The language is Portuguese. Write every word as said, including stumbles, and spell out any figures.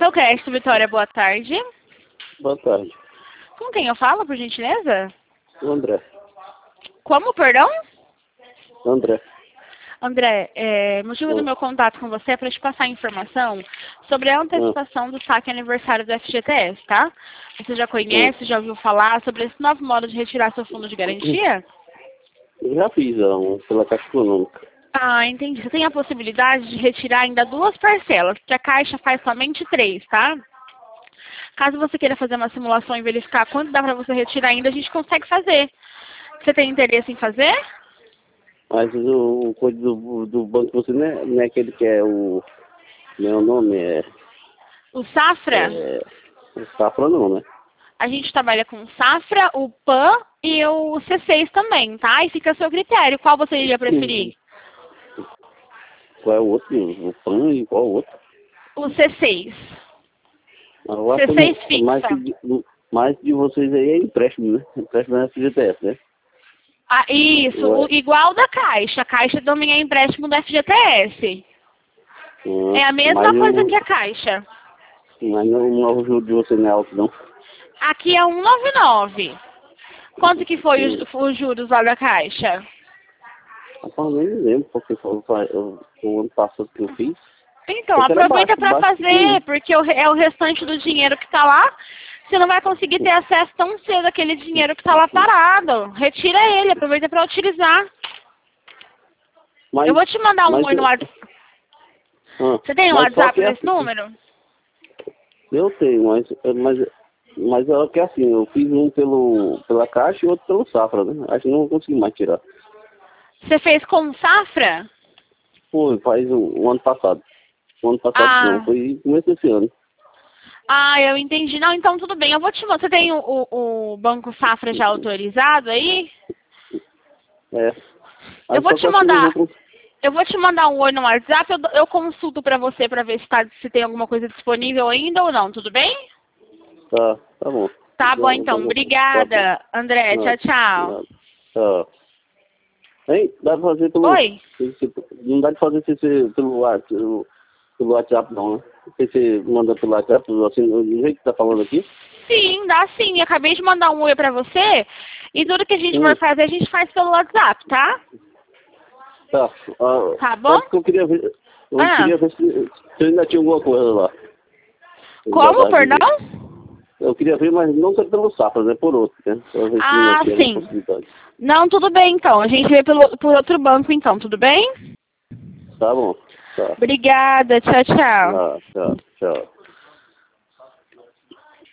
Procast, Vitória, boa tarde. Boa tarde. Com quem eu falo, por gentileza? O André. Como, perdão? André. André, é, motivo do meu contato com você é para te passar informação sobre a antecipação do saque aniversário do F G T S, tá? Você já conhece, já ouviu falar sobre esse novo modo de retirar seu fundo de garantia? Eu já fiz um, pela Caixa Econômica. Ah, entendi. Você tem a possibilidade de retirar ainda duas parcelas, porque a Caixa faz somente três, tá? Caso você queira fazer uma simulação e verificar quanto dá para você retirar ainda, a gente consegue fazer. Você tem interesse em fazer? Mas o, o coisa do, do banco você não é, não é aquele que é o... Meu nome é... O Safra? É, o Safra não, né? A gente trabalha com o Safra, o Pan e o C seis também, tá? E fica a seu critério. Qual você iria preferir? Qual é o outro? O Pan e qual é o outro? O C seis. Eu C seis fixa. Mais de, mais de vocês aí é empréstimo, né? Empréstimo é F G T S, né? Ah, isso, o, igual da Caixa. A Caixa também é empréstimo do F G T S. Hum, É a mesma coisa eu, que a Caixa. Mas não, não, o juro de você não é alto, não. Aqui é cento e noventa e nove. Quanto que foi os, os juros lá da Caixa? Rapaz, nem lembro, porque foi, foi, o, o ano passado que eu fiz. Então, Porque era aproveita baixo, para baixo fazer, porque o, é o restante do dinheiro que está lá. Você não vai conseguir ter acesso tão cedo àquele dinheiro que está lá parado. Retira ele, aproveita para utilizar. Mas, eu vou te mandar um oi no eu, WhatsApp. ah, Você tem um WhatsApp nesse assim, número? Eu tenho, mas, mas, mas é que assim, eu fiz um pelo, pela Caixa e outro pelo Safra, né? Acho que não consegui mais tirar. Você fez com Safra? Foi, faz o, o ano passado. O ano passado ah. não, foi começo desse ano. Ah, eu entendi. Não, então tudo bem. Eu vou te mandar. Você tem o, o, o Banco Safra já autorizado aí? É. Aí eu vou te mandar. Eu, eu vou te mandar um oi no WhatsApp. Eu, eu consulto pra você pra ver se, tá, se tem alguma coisa disponível ainda ou não. Tudo bem? Tá, tá bom. Tá bom então. Obrigada, tá André. Não, tchau, tchau. Tchau. Hein? Dá pra fazer pelo... Oi? Não dá de fazer pelo WhatsApp, pelo, pelo WhatsApp não, né? Você manda pelo WhatsApp, assim, do jeito que tá falando aqui? Sim, dá sim. Eu acabei de mandar um oi pra você. E tudo que a gente for fazer, a gente faz pelo WhatsApp, tá? Tá. Uh, tá bom? Que eu queria ver, eu ah. queria ver se, se ainda tinha alguma coisa lá. Como, perdão? Eu queria ver, mas não pelo Safra, né? Por outro, né? Ah, sim. Não, tudo bem então. A gente vê pelo, por outro banco então, tudo bem? Tá bom. Tá. Obrigada. Tchau, tchau. Ah, tchau, tchau.